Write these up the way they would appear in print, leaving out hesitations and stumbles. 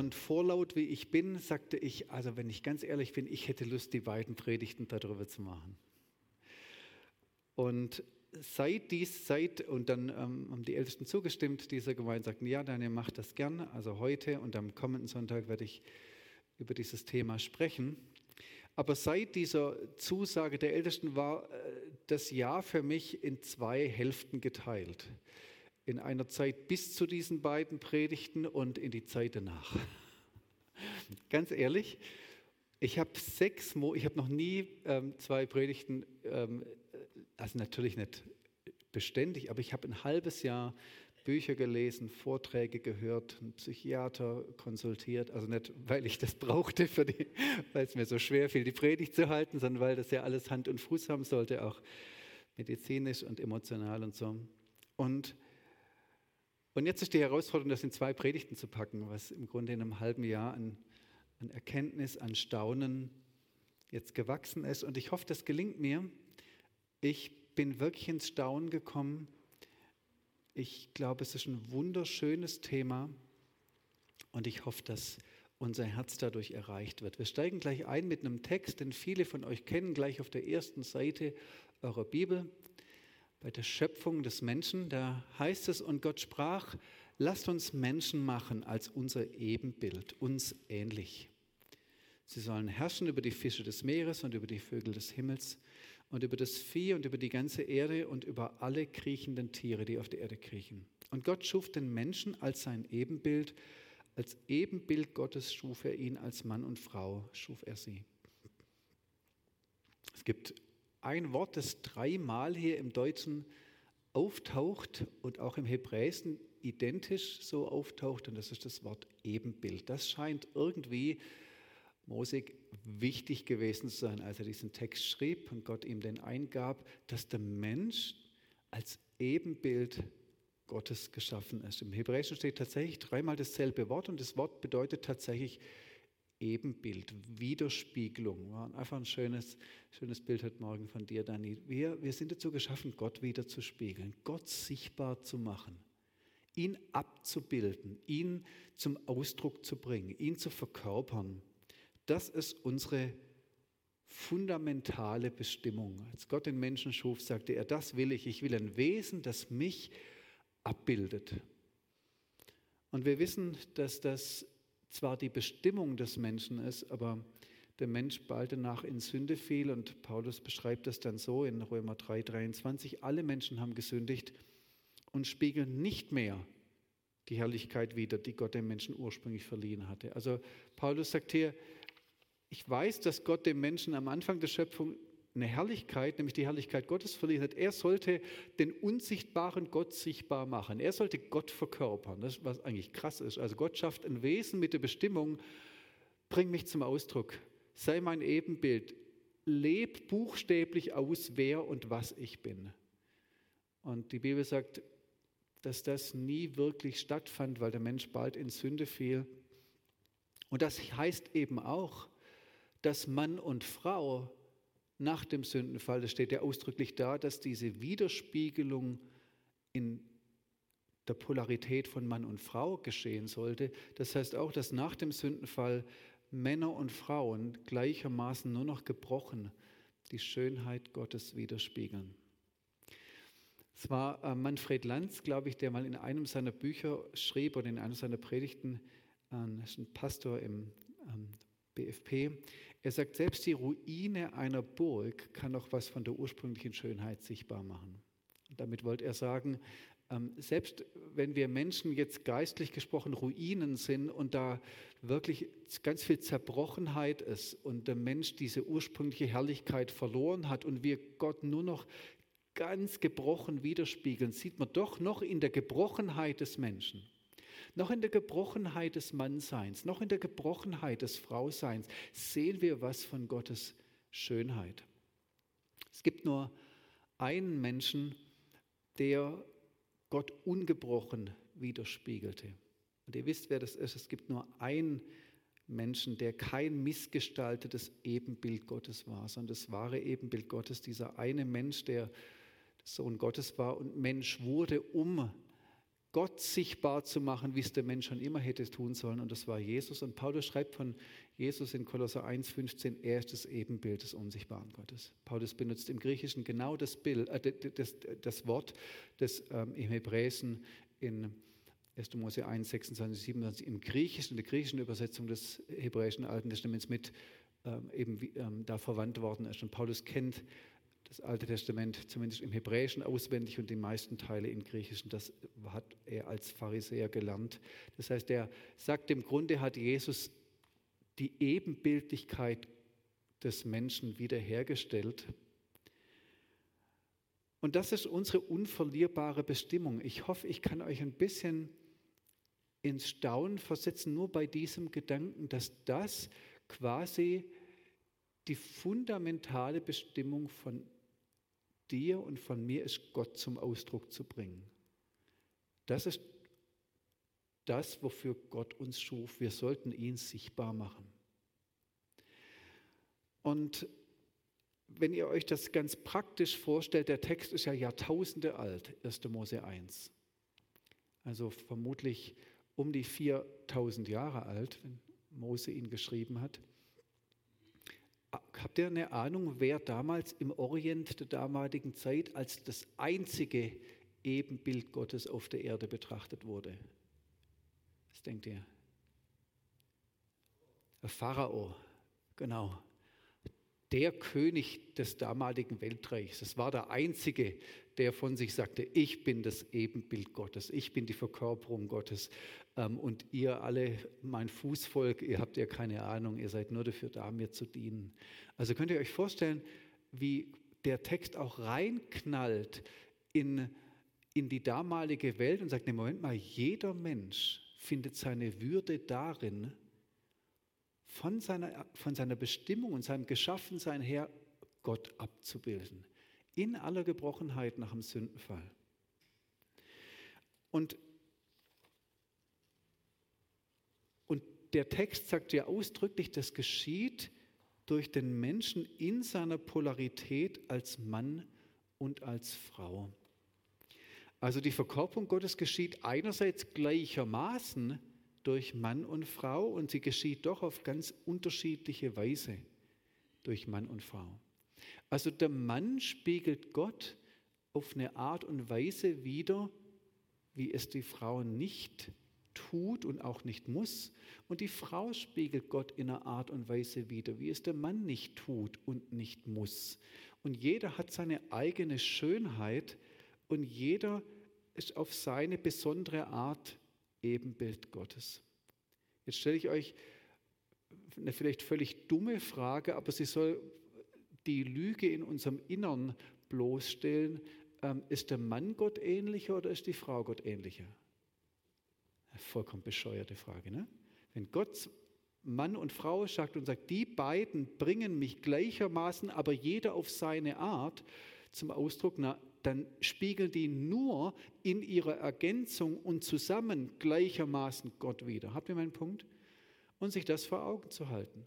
Und vorlaut wie ich bin, sagte ich, also wenn ich ganz ehrlich bin, ich hätte Lust, die beiden Predigten darüber zu machen. Und und dann haben die Ältesten zugestimmt, dieser Gemeinde sagten, ja, Daniel, macht das gern. Also heute und am kommenden Sonntag werde ich über dieses Thema sprechen. Aber seit dieser Zusage der Ältesten war das Jahr für mich in 2 Hälften geteilt. In einer Zeit bis zu diesen beiden Predigten und in die Zeit danach. Ganz ehrlich, ich habe noch nie 2 Predigten, also natürlich nicht beständig, aber ich habe ein halbes Jahr Bücher gelesen, Vorträge gehört, einen Psychiater konsultiert, also nicht, weil ich das brauchte, weil es mir so schwer fiel, die Predigt zu halten, sondern weil das ja alles Hand und Fuß haben sollte, auch medizinisch und emotional und so. Und jetzt ist die Herausforderung, das in 2 Predigten zu packen, was im Grunde in einem halben Jahr an Erkenntnis, an Staunen jetzt gewachsen ist. Und ich hoffe, das gelingt mir. Ich bin wirklich ins Staunen gekommen. Ich glaube, es ist ein wunderschönes Thema und ich hoffe, dass unser Herz dadurch erreicht wird. Wir steigen gleich ein mit einem Text, den viele von euch kennen, gleich auf der ersten Seite eurer Bibel. Bei der Schöpfung des Menschen, da heißt es, und Gott sprach, lasst uns Menschen machen als unser Ebenbild, uns ähnlich. Sie sollen herrschen über die Fische des Meeres und über die Vögel des Himmels und über das Vieh und über die ganze Erde und über alle kriechenden Tiere, die auf der Erde kriechen. Und Gott schuf den Menschen als sein Ebenbild, als Ebenbild Gottes schuf er ihn, als Mann und Frau schuf er sie. Es gibt ein Wort, das 3-mal hier im Deutschen auftaucht und auch im Hebräischen identisch so auftaucht, und das ist das Wort Ebenbild. Das scheint irgendwie Mose wichtig gewesen zu sein, als er diesen Text schrieb und Gott ihm den eingab, dass der Mensch als Ebenbild Gottes geschaffen ist. Im Hebräischen steht tatsächlich 3-mal dasselbe Wort und das Wort bedeutet tatsächlich Ebenbild, Widerspiegelung. War einfach ein schönes Bild heute Morgen von dir, Dani. Wir sind dazu geschaffen, Gott wieder zu spiegeln, Gott sichtbar zu machen, ihn abzubilden, ihn zum Ausdruck zu bringen, ihn zu verkörpern. Das ist unsere fundamentale Bestimmung. Als Gott den Menschen schuf, sagte er, das will ich. Ich will ein Wesen, das mich abbildet. Und wir wissen, dass das zwar die Bestimmung des Menschen ist, aber der Mensch bald danach in Sünde fiel und Paulus beschreibt das dann so in Römer 3,23, alle Menschen haben gesündigt und spiegeln nicht mehr die Herrlichkeit wider, die Gott dem Menschen ursprünglich verliehen hatte. Also Paulus sagt hier, ich weiß, dass Gott dem Menschen am Anfang der Schöpfung eine Herrlichkeit, nämlich die Herrlichkeit Gottes verliehen hat. Er sollte den unsichtbaren Gott sichtbar machen. Er sollte Gott verkörpern. Das ist, was eigentlich krass ist. Also Gott schafft ein Wesen mit der Bestimmung, bring mich zum Ausdruck, sei mein Ebenbild, leb buchstäblich aus, wer und was ich bin. Und die Bibel sagt, dass das nie wirklich stattfand, weil der Mensch bald in Sünde fiel. Und das heißt eben auch, dass Mann und Frau nach dem Sündenfall, das steht ja ausdrücklich da, dass diese Widerspiegelung in der Polarität von Mann und Frau geschehen sollte. Das heißt auch, dass nach dem Sündenfall Männer und Frauen gleichermaßen nur noch gebrochen die Schönheit Gottes widerspiegeln. Es war Manfred Lanz, glaube ich, der mal in einem seiner Bücher schrieb oder in einer seiner Predigten, ist ein Pastor im BFP, er sagt, selbst die Ruine einer Burg kann noch was von der ursprünglichen Schönheit sichtbar machen. Und damit wollte er sagen, selbst wenn wir Menschen jetzt geistlich gesprochen Ruinen sind und da wirklich ganz viel Zerbrochenheit ist und der Mensch diese ursprüngliche Herrlichkeit verloren hat und wir Gott nur noch ganz gebrochen widerspiegeln, sieht man doch noch in der Gebrochenheit des Menschen, noch in der Gebrochenheit des Mannseins, noch in der Gebrochenheit des Frauseins sehen wir was von Gottes Schönheit. Es gibt nur einen Menschen, der Gott ungebrochen widerspiegelte. Und ihr wisst, wer das ist. Es gibt nur einen Menschen, der kein missgestaltetes Ebenbild Gottes war, sondern das wahre Ebenbild Gottes, dieser eine Mensch, der Sohn Gottes war und Mensch wurde, um Gott sichtbar zu machen, wie es der Mensch schon immer hätte tun sollen. Und das war Jesus. Und Paulus schreibt von Jesus in Kolosser 1,15, er ist das Ebenbild des unsichtbaren Gottes. Paulus benutzt im Griechischen genau das Wort, das im Hebräischen in 1. Mose 1, 26, 27 im Griechischen, in der griechischen Übersetzung des hebräischen Alten Testaments da verwandt worden ist. Und Paulus kennt das Alte Testament zumindest im Hebräischen auswendig und die meisten Teile im Griechischen. Das hat er als Pharisäer gelernt. Das heißt, er sagt, im Grunde hat Jesus die Ebenbildlichkeit des Menschen wiederhergestellt. Und das ist unsere unverlierbare Bestimmung. Ich hoffe, ich kann euch ein bisschen ins Staunen versetzen, nur bei diesem Gedanken, dass das quasi die fundamentale Bestimmung von dir und von mir ist, Gott zum Ausdruck zu bringen. Das ist das, wofür Gott uns schuf. Wir sollten ihn sichtbar machen. Und wenn ihr euch das ganz praktisch vorstellt, der Text ist ja Jahrtausende alt, 1. Mose 1. Also vermutlich um die 4000 Jahre alt, wenn Mose ihn geschrieben hat. Habt ihr eine Ahnung, wer damals im Orient der damaligen Zeit als das einzige Ebenbild Gottes auf der Erde betrachtet wurde? Was denkt ihr? Der Pharao, genau. Der König des damaligen Weltreichs. Das war der Einzige, der von sich sagte, ich bin das Ebenbild Gottes, ich bin die Verkörperung Gottes. Und ihr alle, mein Fußvolk, ihr habt ja keine Ahnung, ihr seid nur dafür da, mir zu dienen. Also könnt ihr euch vorstellen, wie der Text auch reinknallt in die damalige Welt und sagt, ne, Moment mal, jeder Mensch findet seine Würde darin, von seiner Bestimmung und seinem Geschaffensein her Gott abzubilden. In aller Gebrochenheit nach dem Sündenfall. Und der Text sagt ja ausdrücklich, das geschieht durch den Menschen in seiner Polarität als Mann und als Frau. Also die Verkörperung Gottes geschieht einerseits gleichermaßen durch Mann und Frau und sie geschieht doch auf ganz unterschiedliche Weise durch Mann und Frau. Also der Mann spiegelt Gott auf eine Art und Weise wider, wie es die Frau nicht tut und auch nicht muss. Und die Frau spiegelt Gott in einer Art und Weise wider, wie es der Mann nicht tut und nicht muss. Und jeder hat seine eigene Schönheit und jeder ist auf seine besondere Art Ebenbild Gottes. Jetzt stelle ich euch eine vielleicht völlig dumme Frage, aber sie soll die Lüge in unserem Innern bloßstellen. Ist der Mann Gott ähnlicher oder ist die Frau Gott ähnlicher? Vollkommen bescheuerte Frage, ne? Wenn Gott Mann und Frau sagt und sagt, die beiden bringen mich gleichermaßen, aber jeder auf seine Art zum Ausdruck, dann spiegeln die nur in ihrer Ergänzung und zusammen gleichermaßen Gott wider. Habt ihr meinen Punkt? Und sich das vor Augen zu halten.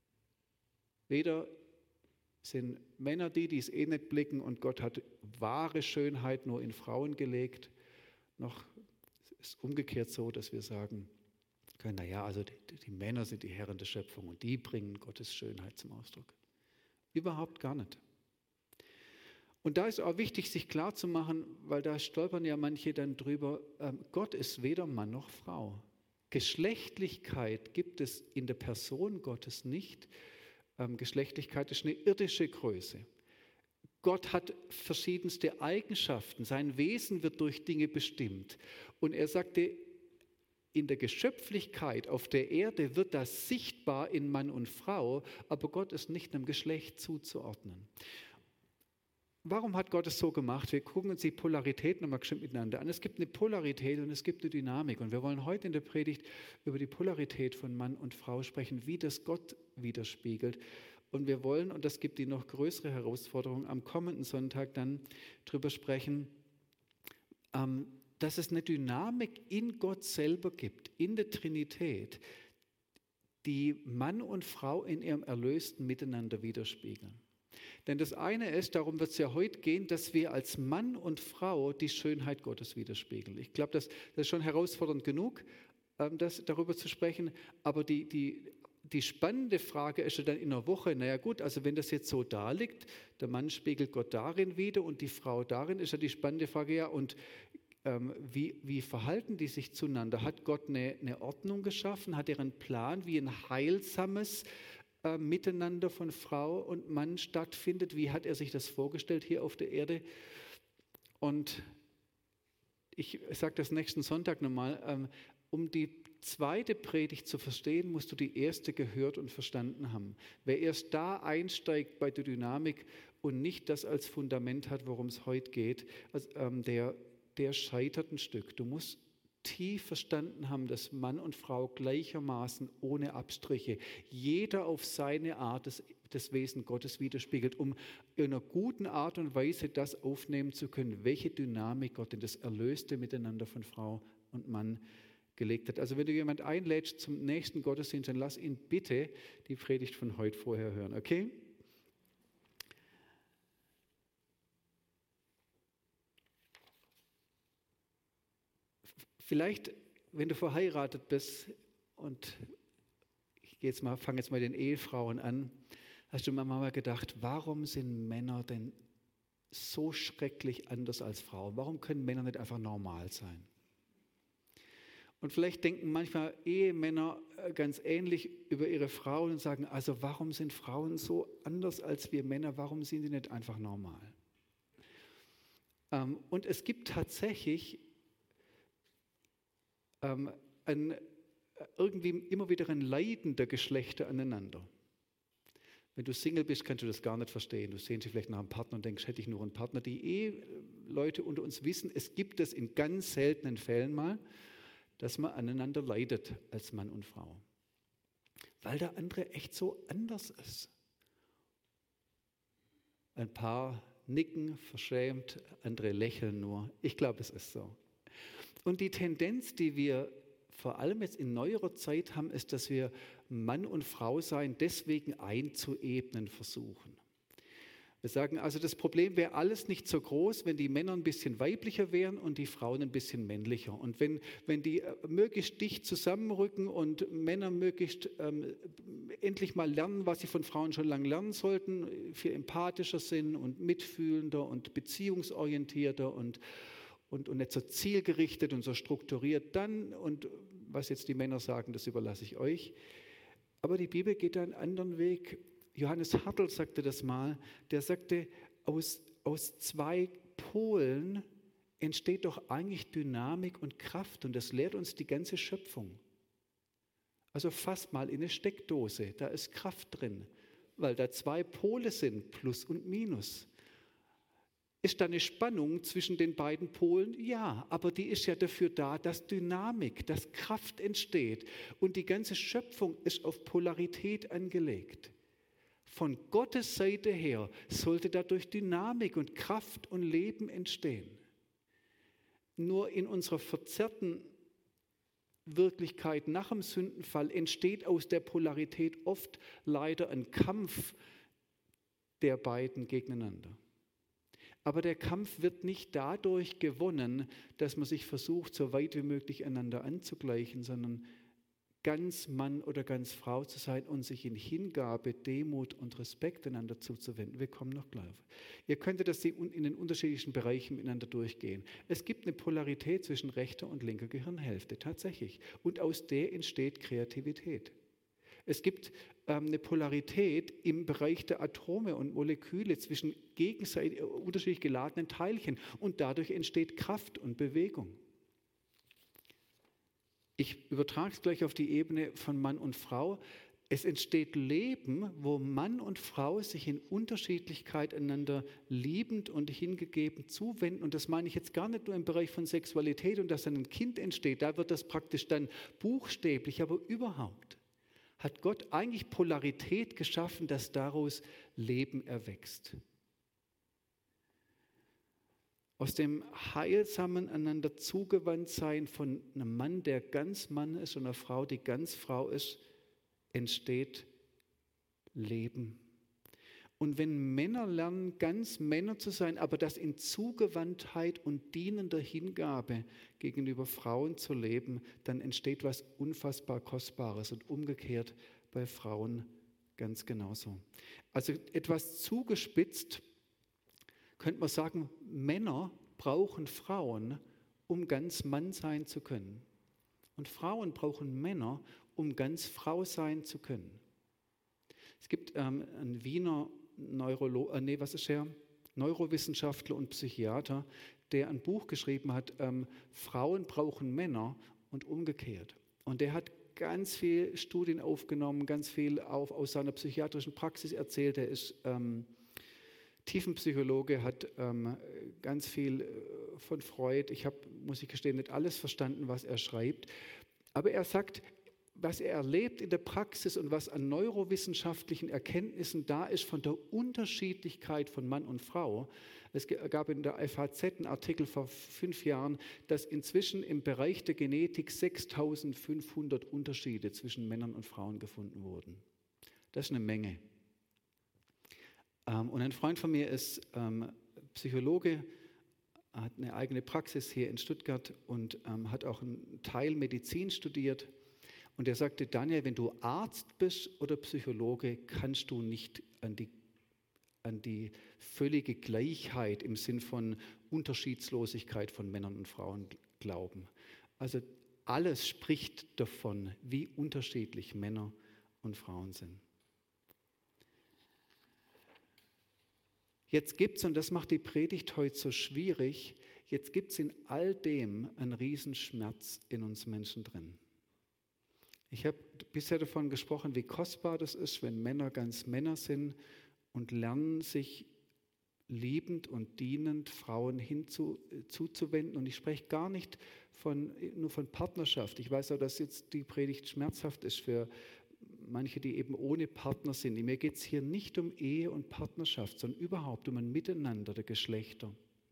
Weder sind Männer die es eh nicht blicken und Gott hat wahre Schönheit nur in Frauen gelegt, noch ist umgekehrt so, dass wir sagen können, naja, also die Männer sind die Herren der Schöpfung und die bringen Gottes Schönheit zum Ausdruck. Überhaupt gar nicht. Und da ist auch wichtig, sich klarzumachen, weil da stolpern ja manche dann drüber, Gott ist weder Mann noch Frau. Geschlechtlichkeit gibt es in der Person Gottes nicht. Geschlechtlichkeit ist eine irdische Größe. Gott hat verschiedenste Eigenschaften. Sein Wesen wird durch Dinge bestimmt. Und er sagte, in der Geschöpflichkeit auf der Erde wird das sichtbar in Mann und Frau, aber Gott ist nicht einem Geschlecht zuzuordnen. Warum hat Gott es so gemacht? Wir gucken uns die Polaritäten nochmal geschwind miteinander an. Es gibt eine Polarität und es gibt eine Dynamik. Und wir wollen heute in der Predigt über die Polarität von Mann und Frau sprechen, wie das Gott widerspiegelt. Und wir wollen, und das gibt die noch größere Herausforderung, am kommenden Sonntag dann darüber sprechen, dass es eine Dynamik in Gott selber gibt, in der Trinität, die Mann und Frau in ihrem erlösten Miteinander widerspiegeln. Denn das eine ist, darum wird es ja heute gehen, dass wir als Mann und Frau die Schönheit Gottes widerspiegeln. Ich glaube, das ist schon herausfordernd genug, darüber zu sprechen. Aber die spannende Frage ist ja dann in der Woche, naja gut, also wenn das jetzt so da liegt, der Mann spiegelt Gott darin wider und die Frau darin, ist ja die spannende Frage, ja, und wie verhalten die sich zueinander? Hat Gott eine Ordnung geschaffen? Hat er einen Plan, wie ein heilsames Miteinander von Frau und Mann stattfindet? Wie hat er sich das vorgestellt hier auf der Erde? Und ich sage das nächsten Sonntag nochmal, um die zweite Predigt zu verstehen, musst du die erste gehört und verstanden haben. Wer erst da einsteigt bei der Dynamik und nicht das als Fundament hat, worum es heute geht, also, der scheitert ein Stück. Du musst tief verstanden haben, dass Mann und Frau gleichermaßen ohne Abstriche, jeder auf seine Art das Wesen Gottes widerspiegelt, um in einer guten Art und Weise das aufnehmen zu können, welche Dynamik Gott in das erlöste Miteinander von Frau und Mann gelegt hat. Also wenn du jemand einlädst zum nächsten Gottesdienst, dann lass ihn bitte die Predigt von heute vorher hören, okay? Vielleicht, wenn du verheiratet bist und fange jetzt mal den Ehefrauen an, hast du mal gedacht, warum sind Männer denn so schrecklich anders als Frauen? Warum können Männer nicht einfach normal sein? Und vielleicht denken manchmal Ehemänner ganz ähnlich über ihre Frauen und sagen, also warum sind Frauen so anders als wir Männer? Warum sind sie nicht einfach normal? Und es gibt tatsächlich irgendwie immer wieder ein Leiden der Geschlechter aneinander. Wenn du Single bist, kannst du das gar nicht verstehen. Du sehnst dich vielleicht nach einem Partner und denkst, hätte ich nur einen Partner. Die Eheleute unter uns wissen, es gibt es in ganz seltenen Fällen mal, dass man aneinander leidet als Mann und Frau. Weil der andere echt so anders ist. Ein paar nicken verschämt, andere lächeln nur. Ich glaube, es ist so. Und die Tendenz, die wir vor allem jetzt in neuerer Zeit haben, ist, dass wir Mann und Frau sein deswegen einzuebnen versuchen. Wir sagen also, das Problem wäre alles nicht so groß, wenn die Männer ein bisschen weiblicher wären und die Frauen ein bisschen männlicher. Und wenn die möglichst dicht zusammenrücken und Männer möglichst endlich mal lernen, was sie von Frauen schon lange lernen sollten, viel empathischer sind und mitfühlender und beziehungsorientierter und nicht so zielgerichtet und so strukturiert dann, und was jetzt die Männer sagen, das überlasse ich euch. Aber die Bibel geht da einen anderen Weg. Johannes Hartl sagte das mal, der sagte, aus zwei Polen entsteht doch eigentlich Dynamik und Kraft, und das lehrt uns die ganze Schöpfung. Also fass mal in eine Steckdose, da ist Kraft drin, weil da zwei Pole sind, Plus und Minus. Ist da eine Spannung zwischen den beiden Polen? Ja, aber die ist ja dafür da, dass Dynamik, dass Kraft entsteht. Und die ganze Schöpfung ist auf Polarität angelegt. Von Gottes Seite her sollte dadurch Dynamik und Kraft und Leben entstehen. Nur in unserer verzerrten Wirklichkeit nach dem Sündenfall entsteht aus der Polarität oft leider ein Kampf der beiden gegeneinander. Aber der Kampf wird nicht dadurch gewonnen, dass man sich versucht, so weit wie möglich einander anzugleichen, sondern ganz Mann oder ganz Frau zu sein und sich in Hingabe, Demut und Respekt einander zuzuwenden. Wir kommen noch gleich. Ihr könntet das in den unterschiedlichen Bereichen miteinander durchgehen. Es gibt eine Polarität zwischen rechter und linker Gehirnhälfte, tatsächlich. Und aus der entsteht Kreativität. Es gibt eine Polarität im Bereich der Atome und Moleküle zwischen gegenseitig unterschiedlich geladenen Teilchen, und dadurch entsteht Kraft und Bewegung. Ich übertrage es gleich auf die Ebene von Mann und Frau. Es entsteht Leben, wo Mann und Frau sich in Unterschiedlichkeit einander liebend und hingegeben zuwenden. Und das meine ich jetzt gar nicht nur im Bereich von Sexualität und dass dann ein Kind entsteht. Da wird das praktisch dann buchstäblich, aber überhaupt hat Gott eigentlich Polarität geschaffen, dass daraus Leben erwächst. Aus dem heilsamen einander zugewandt sein von einem Mann, der ganz Mann ist, und einer Frau, die ganz Frau ist, entsteht Leben. Und wenn Männer lernen, ganz Männer zu sein, aber das in Zugewandtheit und dienender Hingabe gegenüber Frauen zu leben, dann entsteht was unfassbar Kostbares und umgekehrt bei Frauen ganz genauso. Also etwas zugespitzt könnte man sagen, Männer brauchen Frauen, um ganz Mann sein zu können. Und Frauen brauchen Männer, um ganz Frau sein zu können. Es gibt einen Wiener Neurowissenschaftler und Psychiater, der ein Buch geschrieben hat, Frauen brauchen Männer und umgekehrt. Und der hat ganz viele Studien aufgenommen, ganz viel aus seiner psychiatrischen Praxis erzählt. Er ist Tiefenpsychologe, hat ganz viel von Freud. Ich habe, muss ich gestehen, nicht alles verstanden, was er schreibt. Aber er sagt, was er erlebt in der Praxis und was an neurowissenschaftlichen Erkenntnissen da ist von der Unterschiedlichkeit von Mann und Frau. Es gab in der FAZ einen Artikel vor 5 Jahren, dass inzwischen im Bereich der Genetik 6.500 Unterschiede zwischen Männern und Frauen gefunden wurden. Das ist eine Menge. Und ein Freund von mir ist Psychologe, hat eine eigene Praxis hier in Stuttgart und hat auch einen Teil Medizin studiert. Und er sagte, Daniel, wenn du Arzt bist oder Psychologe, kannst du nicht an die völlige Gleichheit im Sinn von Unterschiedslosigkeit von Männern und Frauen glauben. Also alles spricht davon, wie unterschiedlich Männer und Frauen sind. Jetzt gibt es, und das macht die Predigt heute so schwierig, jetzt gibt es in all dem einen Riesenschmerz in uns Menschen drin. Ich habe bisher davon gesprochen, wie kostbar das ist, wenn Männer ganz Männer sind und lernen, sich liebend und dienend Frauen zuzuwenden. Und ich spreche gar nicht nur von Partnerschaft. Ich weiß auch, dass jetzt die Predigt schmerzhaft ist für manche, die eben ohne Partner sind. Mir geht es hier nicht um Ehe und Partnerschaft, sondern überhaupt um ein Miteinander der Geschlechter.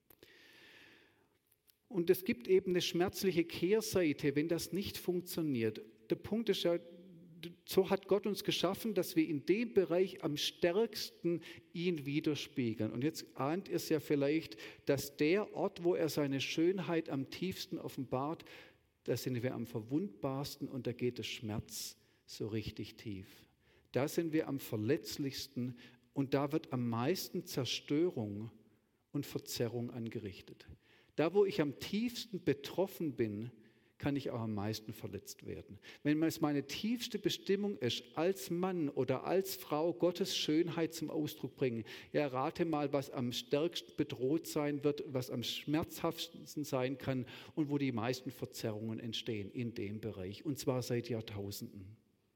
Und es gibt eben eine schmerzliche Kehrseite, wenn das nicht funktioniert. Der Punkt ist ja, so hat Gott uns geschaffen, dass wir in dem Bereich am stärksten ihn widerspiegeln. Und jetzt ahnt ihr es ja vielleicht, dass der Ort, wo er seine Schönheit am tiefsten offenbart, da sind wir am verwundbarsten und da geht der Schmerz so richtig tief. Da sind wir am verletzlichsten und da wird am meisten Zerstörung und Verzerrung angerichtet. Da, wo ich am tiefsten betroffen bin, kann ich auch am meisten verletzt werden. Wenn es meine tiefste Bestimmung ist, als Mann oder als Frau Gottes Schönheit zum Ausdruck bringen, ja, rate mal, was am stärksten bedroht sein wird, was am schmerzhaftesten sein kann und wo die meisten Verzerrungen entstehen in dem Bereich, und zwar seit Jahrtausenden.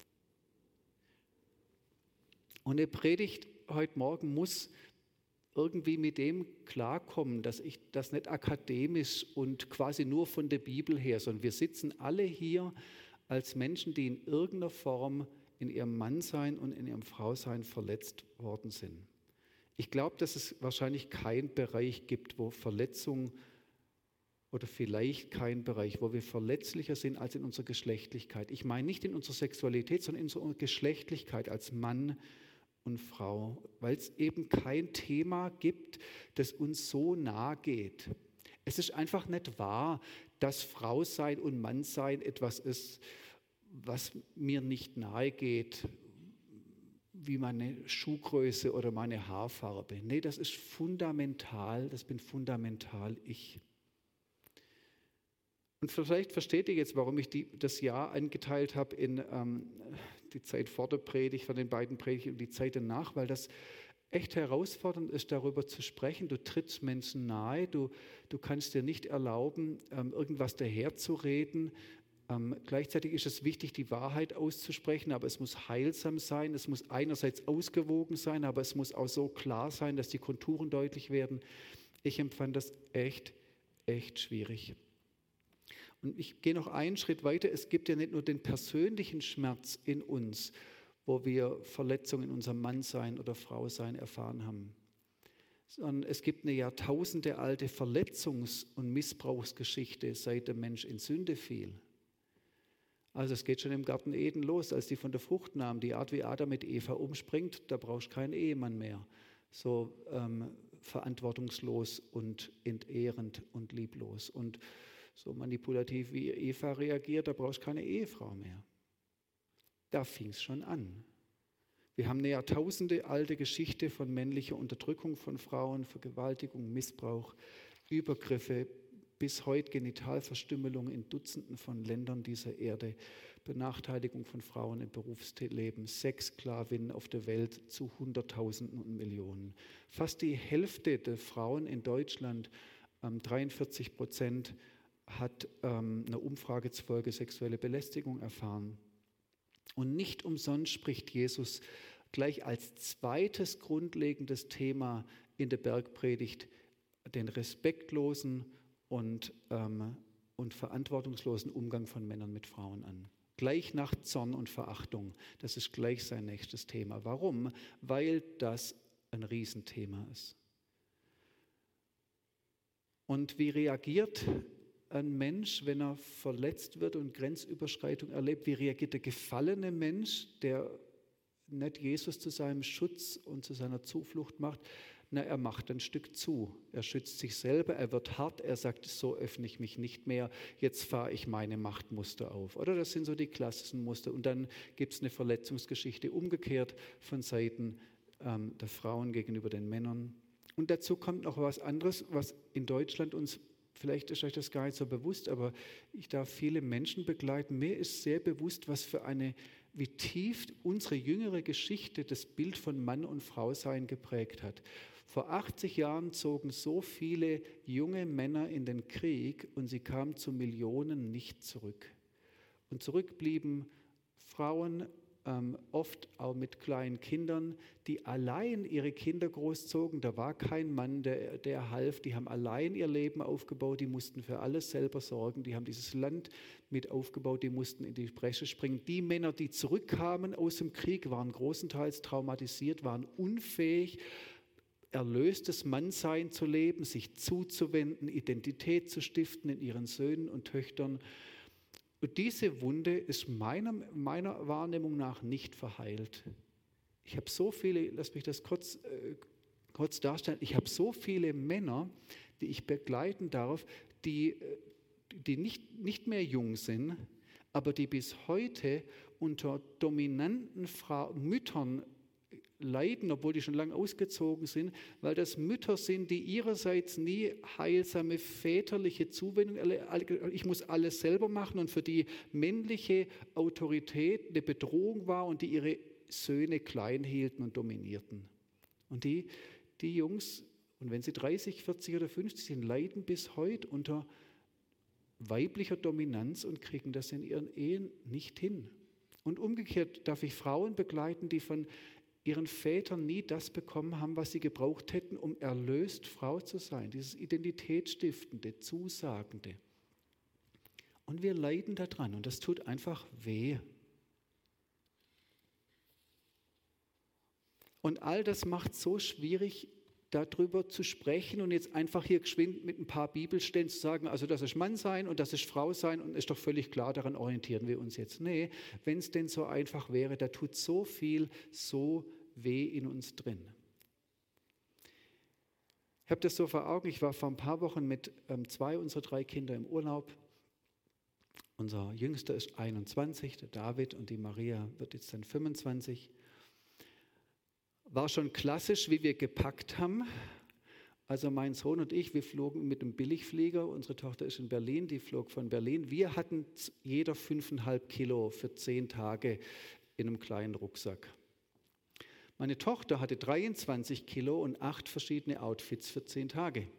Und eine Predigt heute Morgen muss irgendwie mit dem klarkommen, dass ich das nicht akademisch und quasi nur von der Bibel her, sondern wir sitzen alle hier als Menschen, die in irgendeiner Form in ihrem Mannsein und in ihrem Frausein verletzt worden sind. Ich glaube, dass es wahrscheinlich keinen Bereich gibt, wo Verletzung oder vielleicht keinen Bereich, wo wir verletzlicher sind als in unserer Geschlechtlichkeit. Ich meine nicht in unserer Sexualität, sondern in unserer Geschlechtlichkeit als Mann und Frau, weil es eben kein Thema gibt, das uns so nahe geht. Es ist einfach nicht wahr, dass Frausein und Mannsein etwas ist, was mir nicht nahe geht, wie meine Schuhgröße oder meine Haarfarbe. Nee, das ist fundamental, das bin fundamental ich. Und vielleicht versteht ihr jetzt, warum ich das Jahr eingeteilt habe in die Zeit vor der Predigt, von den beiden Predigten und die Zeit danach, weil das echt herausfordernd ist, darüber zu sprechen. Du trittst Menschen nahe, du kannst dir nicht erlauben, irgendwas daherzureden. Gleichzeitig ist es wichtig, die Wahrheit auszusprechen, aber es muss heilsam sein, es muss einerseits ausgewogen sein, aber es muss auch so klar sein, dass die Konturen deutlich werden. Ich empfand das echt schwierig. Und ich gehe noch einen Schritt weiter. Es gibt ja nicht nur den persönlichen Schmerz in uns, wo wir Verletzungen in unserem Mannsein oder Frausein erfahren haben, sondern es gibt eine jahrtausendealte Verletzungs- und Missbrauchsgeschichte, seit der Mensch in Sünde fiel. Also es geht schon im Garten Eden los, als die von der Frucht nahmen. Die Art, wie Adam mit Eva umspringt, da brauchst du keinen Ehemann mehr. So verantwortungslos und entehrend und lieblos. Und so manipulativ wie Eva reagiert, da brauchst du keine Ehefrau mehr. Da fing es schon an. Wir haben eine Jahrtausende alte Geschichte von männlicher Unterdrückung von Frauen, Vergewaltigung, Missbrauch, Übergriffe, bis heute Genitalverstümmelung in Dutzenden von Ländern dieser Erde, Benachteiligung von Frauen im Berufsleben, Sexsklavinnen auf der Welt zu Hunderttausenden und Millionen. Fast die Hälfte der Frauen in Deutschland, 43%, hat einer Umfrage zufolge sexuelle Belästigung erfahren. Und nicht umsonst spricht Jesus gleich als zweites grundlegendes Thema in der Bergpredigt den respektlosen und verantwortungslosen Umgang von Männern mit Frauen an. Gleich nach Zorn und Verachtung. Das ist gleich sein nächstes Thema. Warum? Weil das ein Riesenthema ist. Und wie reagiert ein Mensch, wenn er verletzt wird und Grenzüberschreitung erlebt? Wie reagiert der gefallene Mensch, der nicht Jesus zu seinem Schutz und zu seiner Zuflucht macht? Na, er macht ein Stück zu. Er schützt sich selber, er wird hart, er sagt, so öffne ich mich nicht mehr, jetzt fahre ich meine Machtmuster auf. Oder das sind so die klassischen Muster. Und dann gibt es eine Verletzungsgeschichte umgekehrt von Seiten der Frauen gegenüber den Männern. Und dazu kommt noch was anderes, was in Deutschland uns, vielleicht ist euch das gar nicht so bewusst, aber ich darf viele Menschen begleiten. Mir ist sehr bewusst, wie tief unsere jüngere Geschichte das Bild von Mann und Frau sein geprägt hat. Vor 80 Jahren zogen so viele junge Männer in den Krieg und sie kamen zu Millionen nicht zurück. Und zurück blieben Frauen, oft auch mit kleinen Kindern, die allein ihre Kinder großzogen. Da war kein Mann, der half. Die haben allein ihr Leben aufgebaut. Die mussten für alles selber sorgen. Die haben dieses Land mit aufgebaut. Die mussten in die Bresche springen. Die Männer, die zurückkamen aus dem Krieg, waren großenteils traumatisiert, waren unfähig, erlöstes Mannsein zu leben, sich zuzuwenden, Identität zu stiften in ihren Söhnen und Töchtern. Und diese Wunde ist meiner Wahrnehmung nach nicht verheilt. Ich habe so viele, lass mich das kurz darstellen, ich habe so viele Männer, die ich begleiten darf, die nicht mehr jung sind, aber die bis heute unter dominanten Müttern leiden, obwohl die schon lange ausgezogen sind, weil das Mütter sind, die ihrerseits nie heilsame väterliche Zuwendung erleben. Ich muss alles selber machen und für die männliche Autorität eine Bedrohung war und die ihre Söhne klein hielten und dominierten. Und die Jungs, und wenn sie 30, 40 oder 50 sind, leiden bis heute unter weiblicher Dominanz und kriegen das in ihren Ehen nicht hin. Und umgekehrt darf ich Frauen begleiten, die von ihren Vätern nie das bekommen haben, was sie gebraucht hätten, um erlöst Frau zu sein. Dieses Identitätsstiftende, Zusagende. Und wir leiden daran und das tut einfach weh. Und all das macht es so schwierig, darüber zu sprechen und jetzt einfach hier geschwind mit ein paar Bibelstellen zu sagen, also das ist Mann sein und das ist Frau sein und ist doch völlig klar, daran orientieren wir uns jetzt. Nee, wenn es denn so einfach wäre, da tut so viel so weh in uns drin. Ich habe das so vor Augen, ich war vor ein paar Wochen mit 2 unserer 3 Kinder im Urlaub. Unser Jüngster ist 21, der David, und die Maria wird jetzt dann 25. War schon klassisch, wie wir gepackt haben. Also mein Sohn und ich, wir flogen mit einem Billigflieger. Unsere Tochter ist in Berlin, die flog von Berlin. Wir hatten jeder 5,5 Kilo für 10 Tage in einem kleinen Rucksack. Meine Tochter hatte 23 Kilo und 8 verschiedene Outfits für 10 Tage.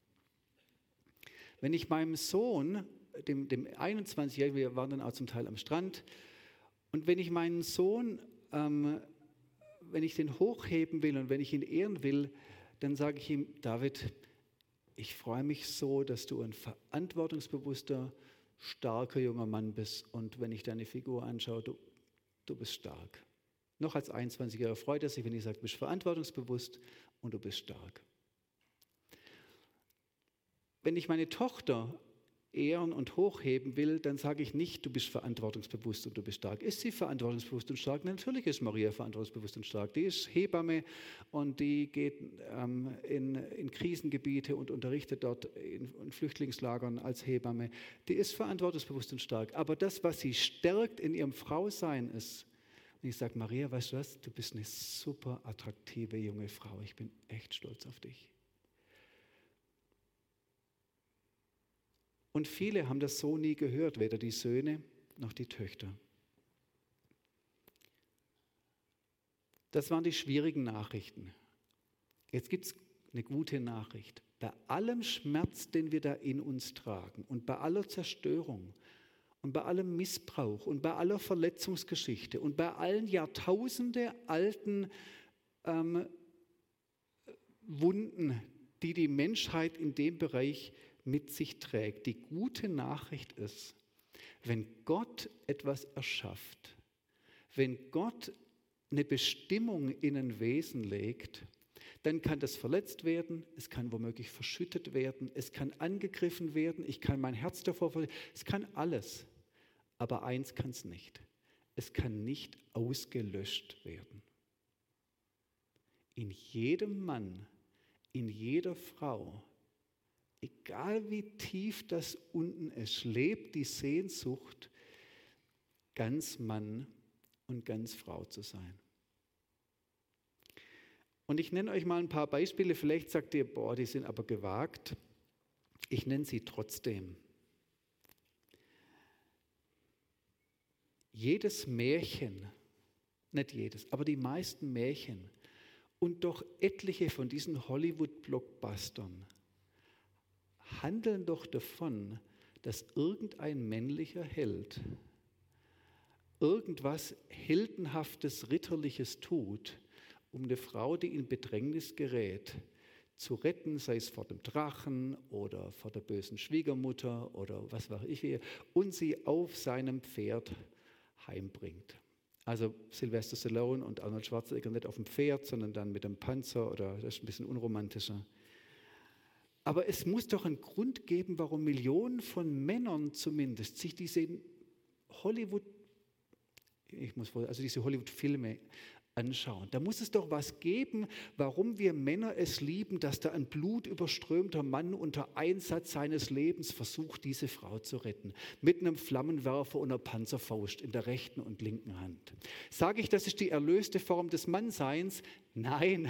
Wenn ich meinem Sohn, dem 21-Jährigen, wir waren dann auch zum Teil am Strand, und wenn ich meinen Sohn, wenn ich den hochheben will und wenn ich ihn ehren will, dann sage ich ihm, David, ich freue mich so, dass du ein verantwortungsbewusster, starker junger Mann bist. Und wenn ich deine Figur anschaue, du bist stark. Noch als 21-Jähriger freut er sich, wenn ich sage, du bist verantwortungsbewusst und du bist stark. Wenn ich meine Tochter ehren und hochheben will, dann sage ich nicht, du bist verantwortungsbewusst und du bist stark. Ist sie verantwortungsbewusst und stark? Natürlich ist Maria verantwortungsbewusst und stark. Die ist Hebamme und die geht in Krisengebiete und unterrichtet dort in Flüchtlingslagern als Hebamme. Die ist verantwortungsbewusst und stark. Aber das, was sie stärkt in ihrem Frausein ist, und ich sage, Maria, weißt du was, du bist eine super attraktive junge Frau. Ich bin echt stolz auf dich. Und viele haben das so nie gehört, weder die Söhne noch die Töchter. Das waren die schwierigen Nachrichten. Jetzt gibt es eine gute Nachricht. Bei allem Schmerz, den wir da in uns tragen und bei aller Zerstörung und bei allem Missbrauch und bei aller Verletzungsgeschichte und bei allen Jahrtausende alten Wunden, die die Menschheit in dem Bereich mit sich trägt. Die gute Nachricht ist, wenn Gott etwas erschafft, wenn Gott eine Bestimmung in ein Wesen legt, dann kann das verletzt werden, es kann womöglich verschüttet werden, es kann angegriffen werden, ich kann mein Herz davor verlieren, es kann alles. Aber eins kann es nicht. Es kann nicht ausgelöscht werden. In jedem Mann, in jeder Frau, egal wie tief das unten ist, lebt die Sehnsucht, ganz Mann und ganz Frau zu sein. Und ich nenne euch mal ein paar Beispiele, vielleicht sagt ihr, boah, die sind aber gewagt. Ich nenne sie trotzdem. Jedes Märchen, nicht jedes, aber die meisten Märchen und doch etliche von diesen Hollywood-Blockbustern handeln doch davon, dass irgendein männlicher Held irgendwas Heldenhaftes, Ritterliches tut, um eine Frau, die in Bedrängnis gerät, zu retten, sei es vor dem Drachen oder vor der bösen Schwiegermutter oder was weiß ich, und sie auf seinem Pferd heimbringt. Also Sylvester Stallone und Arnold Schwarzenegger nicht auf dem Pferd, sondern dann mit einem Panzer, oder das ist ein bisschen unromantischer. Aber es muss doch einen Grund geben, warum Millionen von Männern zumindest sich diese Hollywood-Filme anschauen. Da muss es doch was geben, warum wir Männer es lieben, dass da ein blutüberströmter Mann unter Einsatz seines Lebens versucht, diese Frau zu retten. Mit einem Flammenwerfer und einer Panzerfaust in der rechten und linken Hand. Sage ich, das ist die erlöste Form des Mannseins? Nein.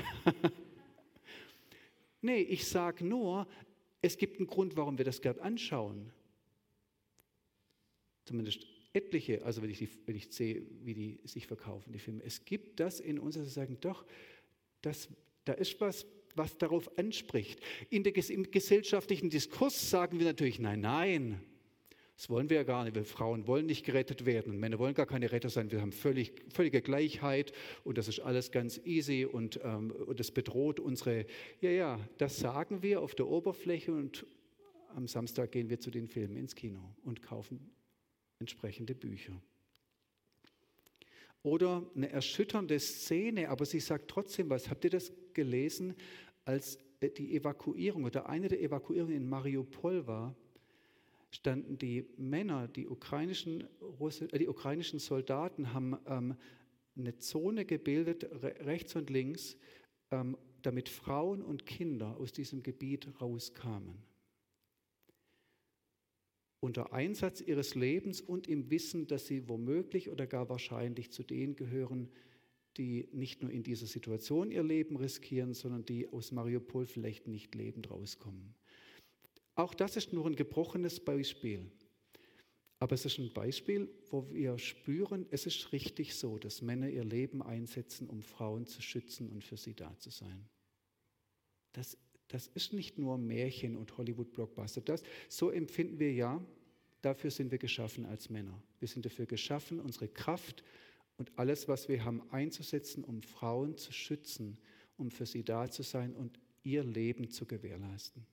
Nee, ich sage nur, es gibt einen Grund, warum wir das gern anschauen. Zumindest etliche, also wenn ich sehe, wie die sich verkaufen, die Filme. Es gibt das in uns, dass wir sagen, doch, da ist was darauf anspricht. Im gesellschaftlichen Diskurs sagen wir natürlich, nein, das wollen wir ja gar nicht. Wir Frauen wollen nicht gerettet werden und Männer wollen gar keine Retter sein. Wir haben völlige Gleichheit und das ist alles ganz easy und das bedroht unsere, das sagen wir auf der Oberfläche und am Samstag gehen wir zu den Filmen ins Kino und kaufen entsprechende Bücher. Oder eine erschütternde Szene, aber sie sagt trotzdem was. Habt ihr das gelesen, als die Evakuierung oder eine der Evakuierungen in Mariupol war, standen die Männer, die ukrainischen Soldaten haben eine Zone gebildet, rechts und links, damit Frauen und Kinder aus diesem Gebiet rauskamen. Unter Einsatz ihres Lebens und im Wissen, dass sie womöglich oder gar wahrscheinlich zu denen gehören, die nicht nur in dieser Situation ihr Leben riskieren, sondern die aus Mariupol vielleicht nicht lebend rauskommen. Auch das ist nur ein gebrochenes Beispiel. Aber es ist ein Beispiel, wo wir spüren, es ist richtig so, dass Männer ihr Leben einsetzen, um Frauen zu schützen und für sie da zu sein. Das ist nicht nur Märchen und Hollywood-Blockbuster. So empfinden wir ja, dafür sind wir geschaffen als Männer. Wir sind dafür geschaffen, unsere Kraft und alles, was wir haben, einzusetzen, um Frauen zu schützen, um für sie da zu sein und ihr Leben zu gewährleisten.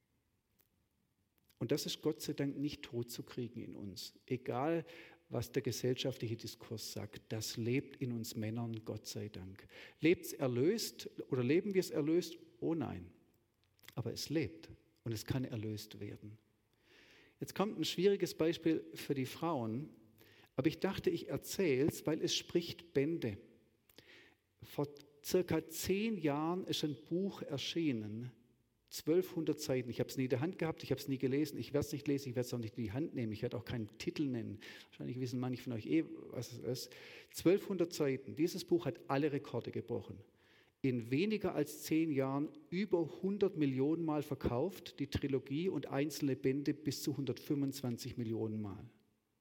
Und das ist Gott sei Dank nicht totzukriegen in uns. Egal, was der gesellschaftliche Diskurs sagt, das lebt in uns Männern, Gott sei Dank. Lebt es erlöst oder leben wir es erlöst? Oh nein. Aber es lebt und es kann erlöst werden. Jetzt kommt ein schwieriges Beispiel für die Frauen, aber ich dachte, ich erzähle es, weil es spricht Bände. Vor circa 10 Jahren ist ein Buch erschienen, 1200 Seiten. Ich habe es nie in der Hand gehabt, ich habe es nie gelesen, ich werde es nicht lesen, ich werde es auch nicht in die Hand nehmen, ich werde auch keinen Titel nennen. Wahrscheinlich wissen manche von euch was es ist. 1200 Seiten. Dieses Buch hat alle Rekorde gebrochen. In weniger als 10 Jahren über 100 Millionen Mal verkauft, die Trilogie und einzelne Bände bis zu 125 Millionen Mal.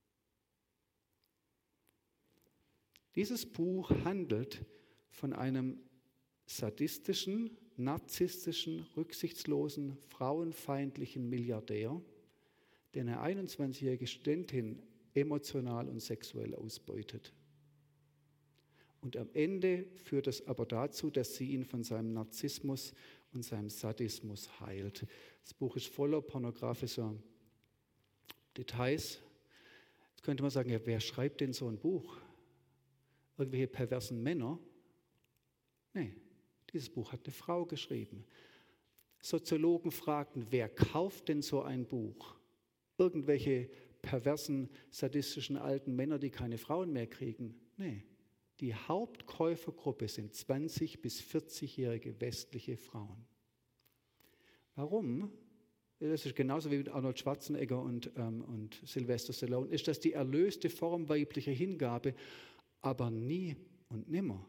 Dieses Buch handelt von einem sadistischen, narzisstischen, rücksichtslosen, frauenfeindlichen Milliardär, der eine 21-jährige Studentin emotional und sexuell ausbeutet. Und am Ende führt es aber dazu, dass sie ihn von seinem Narzissmus und seinem Sadismus heilt. Das Buch ist voller pornografischer Details. Jetzt könnte man sagen, ja, wer schreibt denn so ein Buch? Irgendwelche perversen Männer? Nee, dieses Buch hat eine Frau geschrieben. Soziologen fragten, wer kauft denn so ein Buch? Irgendwelche perversen, sadistischen alten Männer, die keine Frauen mehr kriegen? Nee, die Hauptkäufergruppe sind 20- bis 40-jährige westliche Frauen. Warum? Das ist genauso wie mit Arnold Schwarzenegger und Sylvester Stallone, ist das die erlöste Form weiblicher Hingabe, aber nie und nimmer.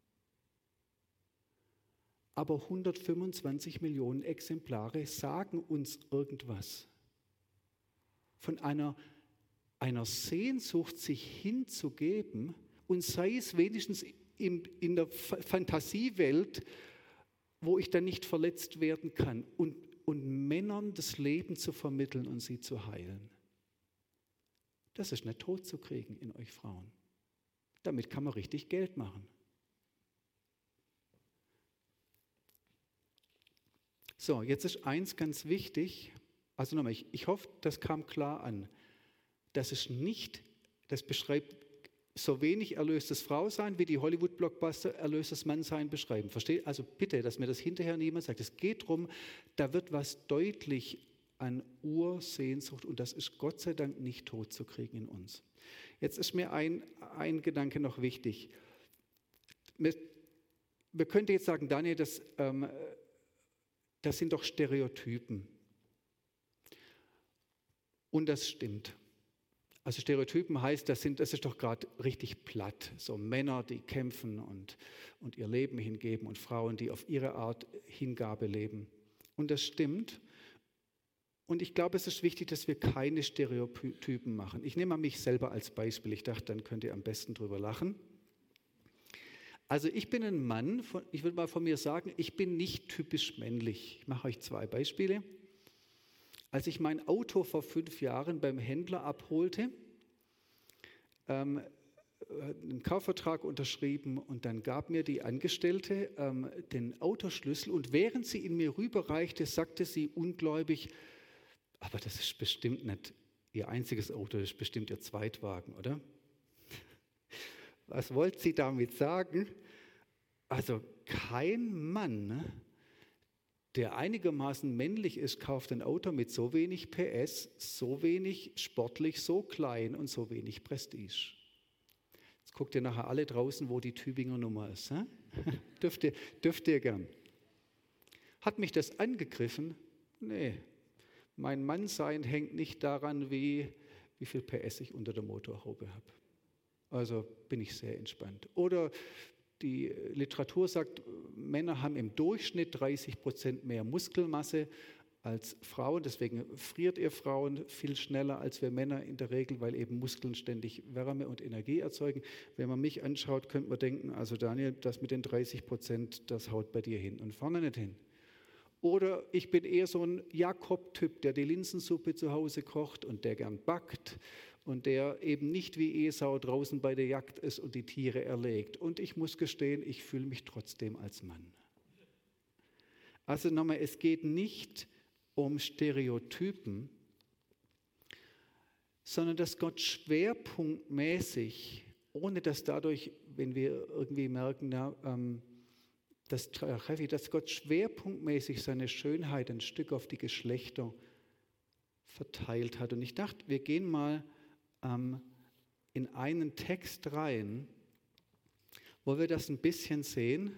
Aber 125 Millionen Exemplare sagen uns irgendwas. Von einer Sehnsucht, sich hinzugeben, und sei es wenigstens in der Fantasiewelt, wo ich dann nicht verletzt werden kann, und Männern das Leben zu vermitteln und sie zu heilen. Das ist nicht tot zu kriegen in euch Frauen. Damit kann man richtig Geld machen. So, jetzt ist eins ganz wichtig, also nochmal, ich hoffe, das kam klar an. Das beschreibt so wenig erlöstes Frausein, wie die Hollywood-Blockbuster erlöstes Mannsein beschreiben. Versteht? Also bitte, dass mir das hinterher niemand sagt. Es geht darum, da wird was deutlich an Ursehnsucht und das ist Gott sei Dank nicht tot zu kriegen in uns. Jetzt ist mir ein Gedanke noch wichtig. Wir könnten jetzt sagen, Daniel, das sind doch Stereotypen. Und das stimmt. Also Stereotypen heißt, das ist doch gerade richtig platt. So Männer, die kämpfen und ihr Leben hingeben und Frauen, die auf ihre Art Hingabe leben. Und das stimmt. Und ich glaube, es ist wichtig, dass wir keine Stereotypen machen. Ich nehme mal mich selber als Beispiel. Ich dachte, dann könnt ihr am besten drüber lachen. Also ich bin ein Mann, ich würde mal von mir sagen, ich bin nicht typisch männlich. Ich mache euch 2 Beispiele. Als ich mein Auto vor 5 Jahren beim Händler abholte, einen Kaufvertrag unterschrieben und dann gab mir die Angestellte den Autoschlüssel und während sie ihn mir rüberreichte, sagte sie ungläubig, aber das ist bestimmt nicht Ihr einziges Auto, das ist bestimmt Ihr Zweitwagen, oder? Was wollte sie damit sagen? Also kein Mann, der einigermaßen männlich ist, kauft ein Auto mit so wenig PS, so wenig sportlich, so klein und so wenig Prestige. Jetzt guckt ihr nachher alle draußen, wo die Tübinger Nummer ist. Dürft ihr gern. Hat mich das angegriffen? Nee. Mein Mannsein hängt nicht daran, wie viel PS ich unter der Motorhaube habe. Also bin ich sehr entspannt. Oder die Literatur sagt, Männer haben im Durchschnitt 30% mehr Muskelmasse als Frauen. Deswegen friert ihr Frauen viel schneller als wir Männer in der Regel, weil eben Muskeln ständig Wärme und Energie erzeugen. Wenn man mich anschaut, könnte man denken, also Daniel, das mit den 30%, das haut bei dir hin und vorne nicht hin. Oder ich bin eher so ein Jakob-Typ, der die Linsensuppe zu Hause kocht und der gern backt und der eben nicht wie Esau draußen bei der Jagd ist und die Tiere erlegt. Und ich muss gestehen, ich fühle mich trotzdem als Mann. Also nochmal, es geht nicht um Stereotypen, sondern dass Gott schwerpunktmäßig, ohne dass dadurch, wenn wir irgendwie merken, dass Gott schwerpunktmäßig seine Schönheit ein Stück auf die Geschlechter verteilt hat. Und ich dachte, wir gehen mal in einen Text rein, wo wir das ein bisschen sehen.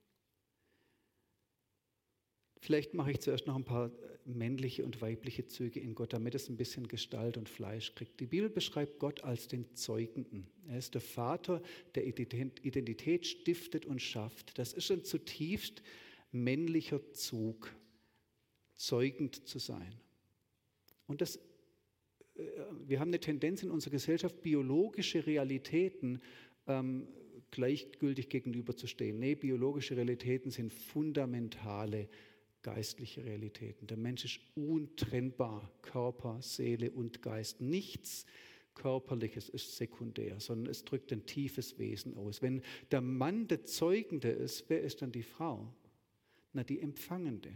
Vielleicht mache ich zuerst noch ein paar männliche und weibliche Züge in Gott, damit es ein bisschen Gestalt und Fleisch kriegt. Die Bibel beschreibt Gott als den Zeugenden. Er ist der Vater, der Identität stiftet und schafft. Das ist ein zutiefst männlicher Zug, zeugend zu sein. Und wir haben eine Tendenz in unserer Gesellschaft, biologische Realitäten gleichgültig gegenüberzustehen. Nee, biologische Realitäten sind fundamentale geistliche Realitäten. Der Mensch ist untrennbar, Körper, Seele und Geist. Nichts Körperliches ist sekundär, sondern es drückt ein tiefes Wesen aus. Wenn der Mann der Zeugende ist, wer ist dann die Frau? Na, die Empfangende.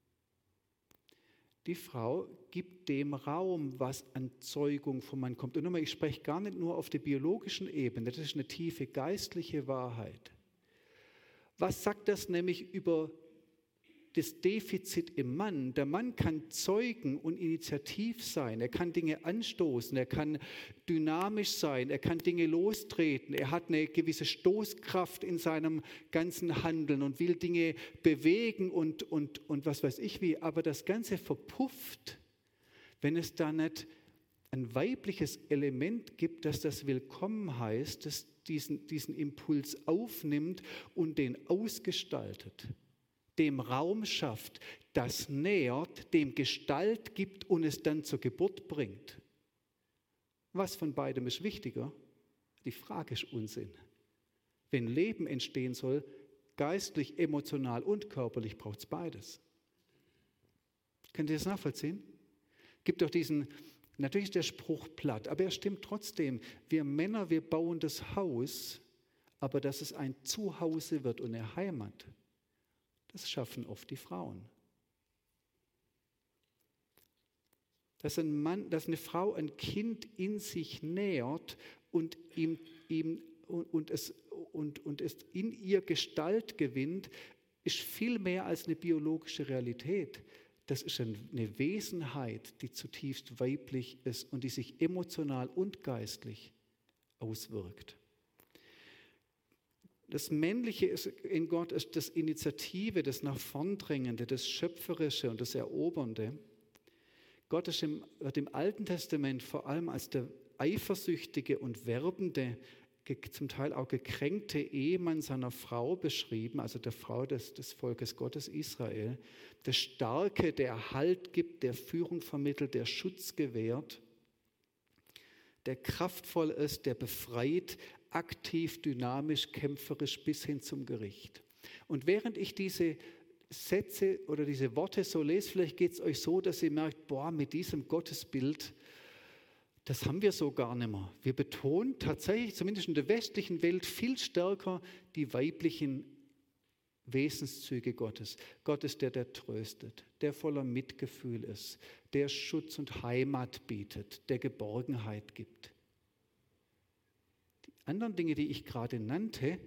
Die Frau gibt dem Raum, was an Zeugung vom Mann kommt. Und nochmal, ich spreche gar nicht nur auf der biologischen Ebene, das ist eine tiefe geistliche Wahrheit. Was sagt das nämlich über das Defizit im Mann? Der Mann kann zeugen und initiativ sein, er kann Dinge anstoßen, er kann dynamisch sein, er kann Dinge lostreten, er hat eine gewisse Stoßkraft in seinem ganzen Handeln und will Dinge bewegen und was weiß ich wie, aber das Ganze verpufft, wenn es da nicht ein weibliches Element gibt, das das Willkommen heißt, das diesen Impuls aufnimmt und den ausgestaltet, dem Raum schafft, das nährt, dem Gestalt gibt und es dann zur Geburt bringt. Was von beidem ist wichtiger? Die Frage ist Unsinn. Wenn Leben entstehen soll, geistlich, emotional und körperlich, braucht es beides. Könnt ihr das nachvollziehen? Gibt doch natürlich ist der Spruch platt, aber er stimmt trotzdem. Wir Männer, wir bauen das Haus, aber dass es ein Zuhause wird und eine Heimat, das schaffen oft die Frauen. Dass eine Frau ein Kind in sich nährt und es in ihr Gestalt gewinnt, ist viel mehr als eine biologische Realität. Das ist eine Wesenheit, die zutiefst weiblich ist und die sich emotional und geistlich auswirkt. Das Männliche in Gott ist das Initiative, das nach vorn drängende, das Schöpferische und das Erobernde. Gott wird im Alten Testament vor allem als der eifersüchtige und werbende, zum Teil auch gekränkte Ehemann seiner Frau beschrieben, also der Frau des Volkes Gottes Israel. Der Starke, der Halt gibt, der Führung vermittelt, der Schutz gewährt, der kraftvoll ist, der befreit, aktiv, dynamisch, kämpferisch bis hin zum Gericht. Und während ich diese Sätze oder diese Worte so lese, vielleicht geht es euch so, dass ihr merkt, mit diesem Gottesbild, das haben wir so gar nicht mehr. Wir betonen tatsächlich, zumindest in der westlichen Welt, viel stärker die weiblichen Wesenszüge Gottes. Gott ist der tröstet, der voller Mitgefühl ist, der Schutz und Heimat bietet, der Geborgenheit gibt. Die anderen Dinge, die ich gerade nannte,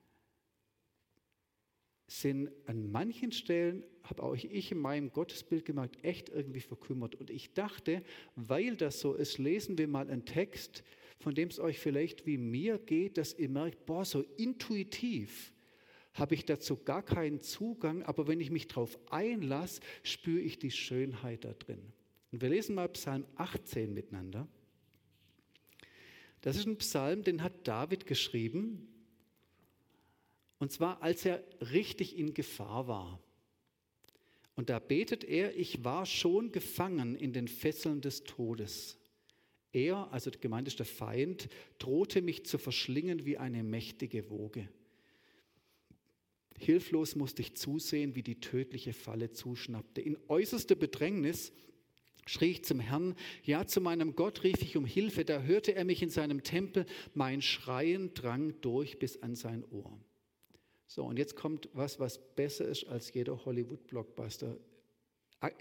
sind an manchen Stellen, habe auch ich in meinem Gottesbild gemerkt, echt irgendwie verkümmert. Und ich dachte, weil das so ist, lesen wir mal einen Text, von dem es euch vielleicht wie mir geht, dass ihr merkt, so intuitiv habe ich dazu gar keinen Zugang, aber wenn ich mich darauf einlasse, spüre ich die Schönheit da drin. Und wir lesen mal Psalm 18 miteinander. Das ist ein Psalm, den hat David geschrieben, und zwar als er richtig in Gefahr war. Und da betet er, ich war schon gefangen in den Fesseln des Todes. Er, also gemeint ist der Feind, drohte mich zu verschlingen wie eine mächtige Woge. Hilflos musste ich zusehen, wie die tödliche Falle zuschnappte. In äußerster Bedrängnis schrie ich zum Herrn, ja, zu meinem Gott rief ich um Hilfe. Da hörte er mich in seinem Tempel, mein Schreien drang durch bis an sein Ohr. So, und jetzt kommt was besser ist als jeder Hollywood-Blockbuster.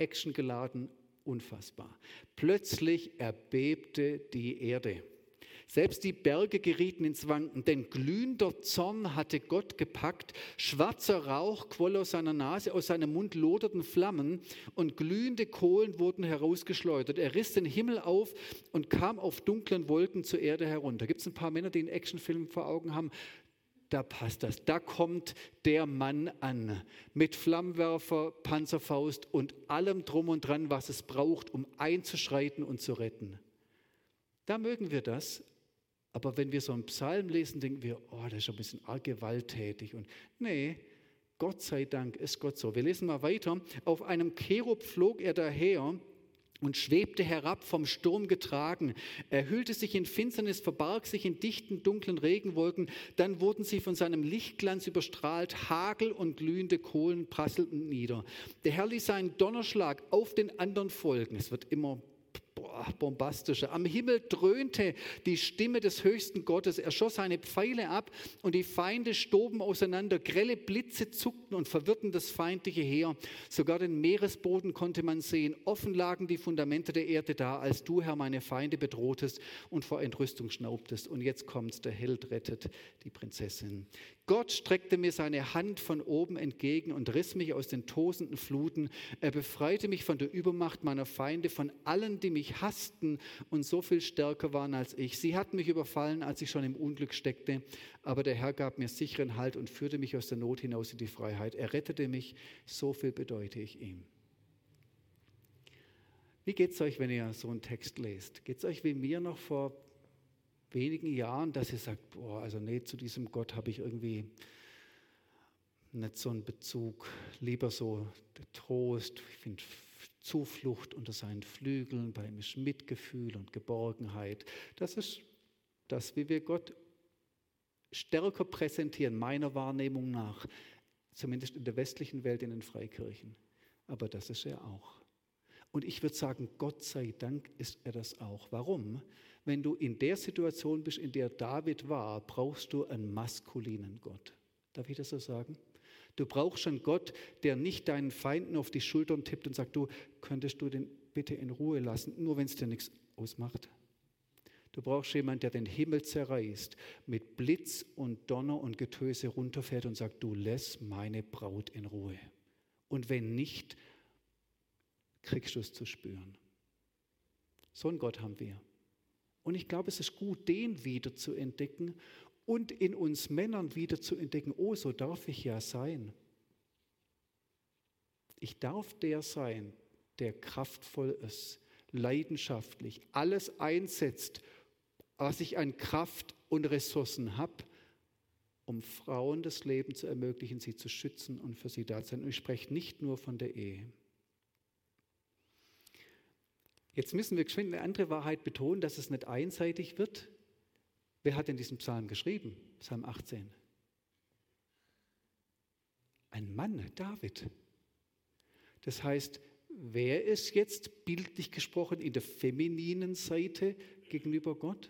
Actiongeladen, unfassbar. Plötzlich erbebte die Erde. Selbst die Berge gerieten ins Wanken, denn glühender Zorn hatte Gott gepackt, schwarzer Rauch quoll aus seiner Nase, aus seinem Mund loderten Flammen und glühende Kohlen wurden herausgeschleudert. Er riss den Himmel auf und kam auf dunklen Wolken zur Erde herunter. Gibt es ein paar Männer, die einen Actionfilm vor Augen haben? Da passt das. Da kommt der Mann an mit Flammenwerfer, Panzerfaust und allem drum und dran, was es braucht, um einzuschreiten und zu retten. Da mögen wir das. Aber wenn wir so einen Psalm lesen, denken wir, oh, das ist ein bisschen arg gewalttätig. Und nee, Gott sei Dank ist Gott so. Wir lesen mal weiter. Auf einem Cherub flog er daher und schwebte herab, vom Sturm getragen. Er hüllte sich in Finsternis, verbarg sich in dichten, dunklen Regenwolken. Dann wurden sie von seinem Lichtglanz überstrahlt. Hagel und glühende Kohlen prasselten nieder. Der Herr ließ seinen Donnerschlag auf den anderen folgen. Es wird immer bombastischer. Am Himmel dröhnte die Stimme des höchsten Gottes. Er schoss seine Pfeile ab und die Feinde stoben auseinander. Grelle Blitze zuckten und verwirrten das feindliche Heer. Sogar den Meeresboden konnte man sehen. Offen lagen die Fundamente der Erde da, als du, Herr, meine Feinde bedrohtest und vor Entrüstung schnaubtest. Und jetzt kommt's, der Held rettet die Prinzessin. Gott streckte mir seine Hand von oben entgegen und riss mich aus den tosenden Fluten. Er befreite mich von der Übermacht meiner Feinde, von allen, die mich hassten und so viel stärker waren als ich. Sie hatten mich überfallen, als ich schon im Unglück steckte, aber der Herr gab mir sicheren Halt und führte mich aus der Not hinaus in die Freiheit. Er rettete mich, so viel bedeute ich ihm. Wie geht es euch, wenn ihr so einen Text lest? Geht es euch wie mir noch vor wenigen Jahren, dass ihr sagt, boah, also nee, zu diesem Gott habe ich irgendwie nicht so einen Bezug, lieber so der Trost, ich finde Zuflucht unter seinen Flügeln, bei ihm ist Mitgefühl und Geborgenheit. Das ist das, wie wir Gott stärker präsentieren, meiner Wahrnehmung nach, zumindest in der westlichen Welt, in den Freikirchen. Aber das ist er auch. Und ich würde sagen, Gott sei Dank ist er das auch. Warum? Wenn du in der Situation bist, in der David war, brauchst du einen maskulinen Gott. Darf ich das so sagen? Du brauchst einen Gott, der nicht deinen Feinden auf die Schultern tippt und sagt, du, könntest du den bitte in Ruhe lassen, nur wenn es dir nichts ausmacht. Du brauchst jemanden, der den Himmel zerreißt, mit Blitz und Donner und Getöse runterfährt und sagt, du lässt meine Braut in Ruhe. Und wenn nicht, kriegst du es zu spüren. So einen Gott haben wir. Und ich glaube, es ist gut, den wieder zu entdecken und in uns Männern wieder zu entdecken, oh, so darf ich ja sein. Ich darf der sein, der kraftvoll ist, leidenschaftlich, alles einsetzt, was ich an Kraft und Ressourcen habe, um Frauen das Leben zu ermöglichen, sie zu schützen und für sie da zu sein. Und ich spreche nicht nur von der Ehe. Jetzt müssen wir geschwind eine andere Wahrheit betonen, dass es nicht einseitig wird. Wer hat denn diesen Psalm geschrieben? Psalm 18. Ein Mann, David. Das heißt, wer ist jetzt bildlich gesprochen in der femininen Seite gegenüber Gott?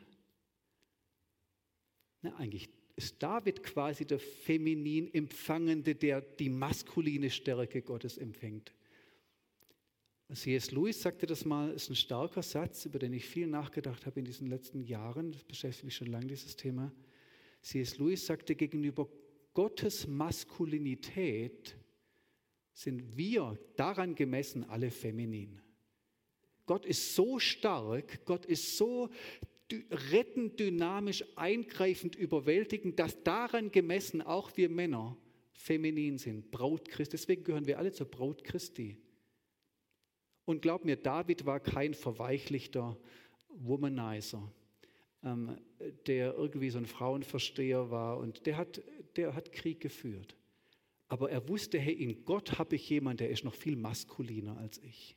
Na, eigentlich ist David quasi der feminin Empfangende, der die maskuline Stärke Gottes empfängt. C.S. Lewis sagte das mal, ist ein starker Satz, über den ich viel nachgedacht habe in diesen letzten Jahren. Das beschäftigt mich schon lange, dieses Thema. C.S. Lewis sagte, gegenüber Gottes Maskulinität sind wir daran gemessen alle feminin. Gott ist so stark, Gott ist so rettend, dynamisch, eingreifend, überwältigend, dass daran gemessen auch wir Männer feminin sind, Braut Christi. Deswegen gehören wir alle zur Braut Christi. Und glaub mir, David war kein verweichlichter Womanizer, der irgendwie so ein Frauenversteher war und der hat Krieg geführt. Aber er wusste, hey, in Gott habe ich jemanden, der ist noch viel maskuliner als ich.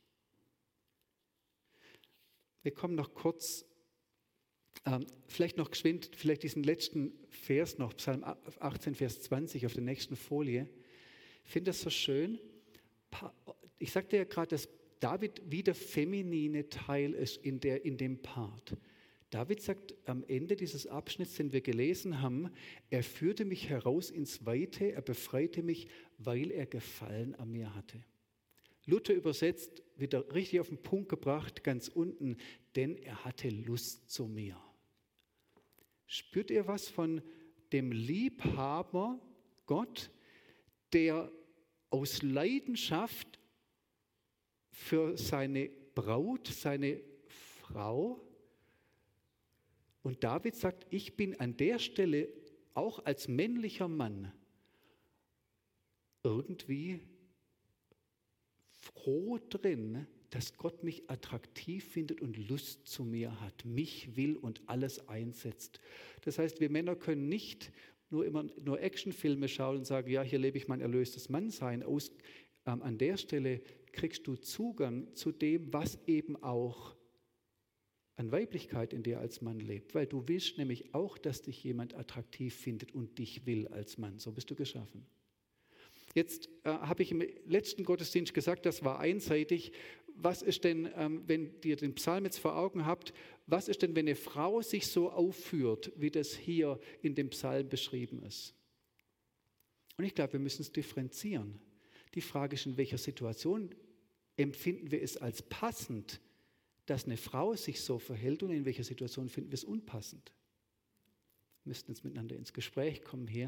Wir kommen noch kurz, vielleicht noch geschwind, vielleicht diesen letzten Vers noch, Psalm 18, Vers 20 auf der nächsten Folie. Ich finde das so schön. Ich sagte ja gerade, dass David wie der feminine Teil ist in dem Part. David sagt am Ende dieses Abschnitts, den wir gelesen haben, er führte mich heraus ins Weite, er befreite mich, weil er Gefallen an mir hatte. Luther übersetzt, wieder richtig auf den Punkt gebracht, ganz unten, denn er hatte Lust zu mir. Spürt ihr was von dem Liebhaber Gott, der aus Leidenschaft für seine Braut, seine Frau, und David sagt, ich bin an der Stelle auch als männlicher Mann irgendwie froh drin, dass Gott mich attraktiv findet und Lust zu mir hat, mich will und alles einsetzt. Das heißt, wir Männer können nicht nur Actionfilme schauen und sagen, ja, hier lebe ich mein erlöstes Mannsein aus. An der Stelle kriegst du Zugang zu dem, was eben auch an Weiblichkeit in dir als Mann lebt, weil du willst nämlich auch, dass dich jemand attraktiv findet und dich will als Mann. So bist du geschaffen. Jetzt habe ich im letzten Gottesdienst gesagt, das war einseitig. Was ist denn, wenn ihr den Psalm jetzt vor Augen habt, was ist denn, wenn eine Frau sich so aufführt, wie das hier in dem Psalm beschrieben ist? Und ich glaube, wir müssen es differenzieren. Die Frage ist, in welcher Situation empfinden wir es als passend, dass eine Frau sich so verhält, und in welcher Situation finden wir es unpassend? Wir müssten jetzt miteinander ins Gespräch kommen hier.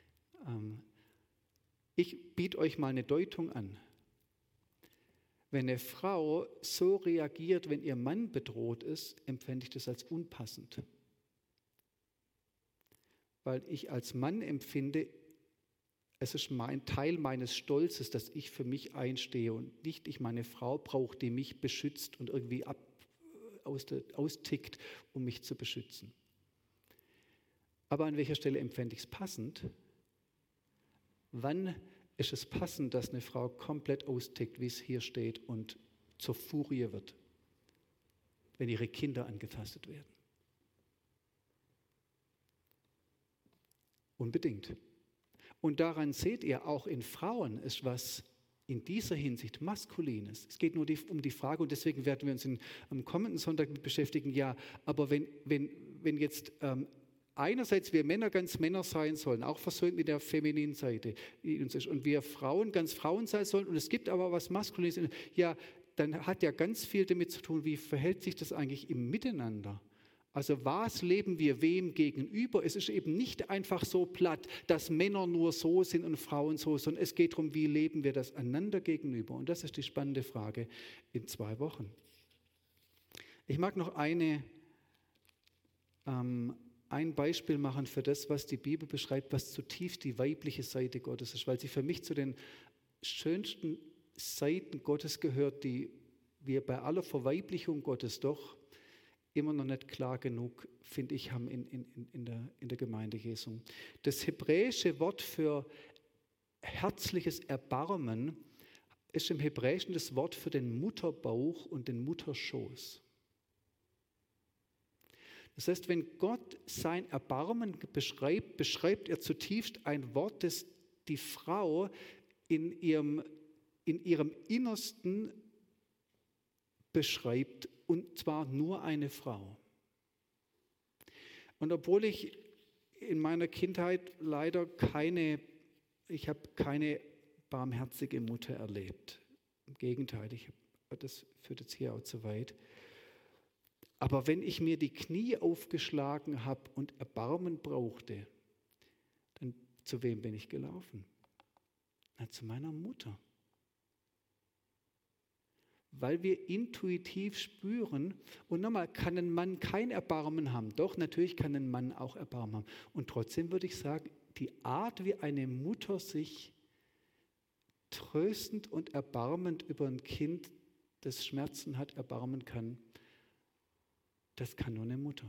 Ich biete euch mal eine Deutung an. Wenn eine Frau so reagiert, wenn ihr Mann bedroht ist, empfände ich das als unpassend. Weil ich als Mann empfinde, es ist Teil meines Stolzes, dass ich für mich einstehe und nicht ich meine Frau brauche, die mich beschützt und irgendwie austickt, um mich zu beschützen. Aber an welcher Stelle empfände ich es passend? Wann ist es passend, dass eine Frau komplett austickt, wie es hier steht, und zur Furie wird, wenn ihre Kinder angetastet werden? Unbedingt. Und daran seht ihr, auch in Frauen ist was in dieser Hinsicht Maskulines. Es geht nur um die Frage, und deswegen werden wir uns am kommenden Sonntag mit beschäftigen, ja, aber wenn jetzt einerseits wir Männer ganz Männer sein sollen, auch versöhnt mit der femininen Seite, die uns ist, und wir Frauen ganz Frauen sein sollen, und es gibt aber was Maskulines, ja, dann hat ja ganz viel damit zu tun, wie verhält sich das eigentlich im Miteinander? Also was leben wir wem gegenüber? Es ist eben nicht einfach so platt, dass Männer nur so sind und Frauen so, sondern es geht darum, wie leben wir das einander gegenüber? Und das ist die spannende Frage in 2 Wochen. Ich mag noch ein Beispiel machen für das, was die Bibel beschreibt, was zutiefst die weibliche Seite Gottes ist, weil sie für mich zu den schönsten Seiten Gottes gehört, die wir bei aller Verweiblichung Gottes doch immer noch nicht klar genug, finde ich, haben in der Gemeinde Jesu. Das hebräische Wort für herzliches Erbarmen ist im Hebräischen das Wort für den Mutterbauch und den Mutterschoß. Das heißt, wenn Gott sein Erbarmen beschreibt, beschreibt er zutiefst ein Wort, das die Frau in ihrem Innersten beschreibt, und zwar nur eine Frau. Und obwohl ich in meiner Kindheit leider keine barmherzige Mutter erlebt. Im Gegenteil, das führt jetzt hier auch zu weit. Aber wenn ich mir die Knie aufgeschlagen habe und Erbarmen brauchte, dann zu wem bin ich gelaufen? Na, zu meiner Mutter. Weil wir intuitiv spüren, und nochmal, kann ein Mann kein Erbarmen haben? Doch, natürlich kann ein Mann auch Erbarmen haben. Und trotzdem würde ich sagen, die Art, wie eine Mutter sich tröstend und erbarmend über ein Kind, das Schmerzen hat, erbarmen kann, das kann nur eine Mutter.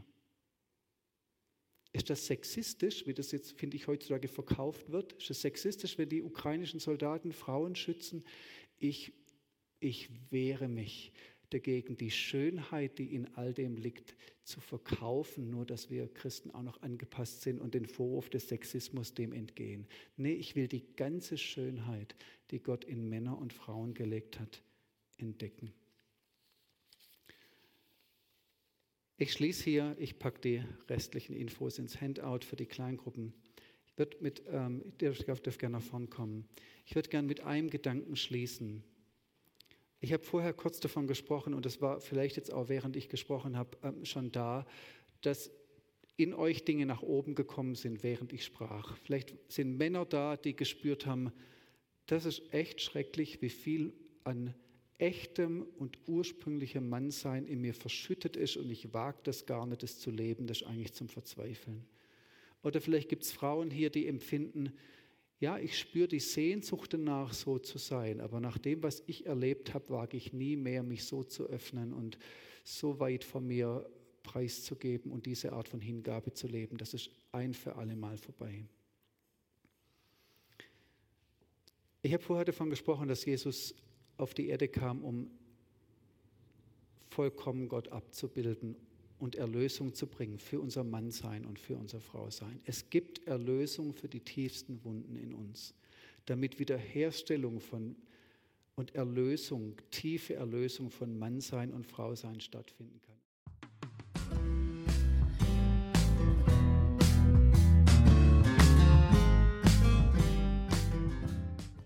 Ist das sexistisch, wie das jetzt, finde ich, heutzutage verkauft wird? Ist es sexistisch, wenn die ukrainischen Soldaten Frauen schützen? Ich wehre mich dagegen, die Schönheit, die in all dem liegt, zu verkaufen, nur dass wir Christen auch noch angepasst sind und den Vorwurf des Sexismus dem entgehen. Nee, ich will die ganze Schönheit, die Gott in Männer und Frauen gelegt hat, entdecken. Ich schließe hier, ich packe die restlichen Infos ins Handout für die Kleingruppen. Der darf gerne nach vorn kommen. Ich würde gerne mit einem Gedanken schließen. Ich habe vorher kurz davon gesprochen, und das war vielleicht jetzt auch, während ich gesprochen habe, schon da, dass in euch Dinge nach oben gekommen sind, während ich sprach. Vielleicht sind Männer da, die gespürt haben, das ist echt schrecklich, wie viel an echtem und ursprünglichem Mannsein in mir verschüttet ist und ich wage das gar nicht, das zu leben, das ist eigentlich zum Verzweifeln. Oder vielleicht gibt es Frauen hier, die empfinden, ja, ich spüre die Sehnsucht danach, so zu sein, aber nach dem, was ich erlebt habe, wage ich nie mehr, mich so zu öffnen und so weit von mir preiszugeben und diese Art von Hingabe zu leben. Das ist ein für alle Mal vorbei. Ich habe vorher davon gesprochen, dass Jesus auf die Erde kam, um vollkommen Gott abzubilden und Erlösung zu bringen für unser Mannsein und für unser Frausein. Es gibt Erlösung für die tiefsten Wunden in uns, damit Wiederherstellung und Erlösung, tiefe Erlösung von Mannsein und Frausein stattfinden kann.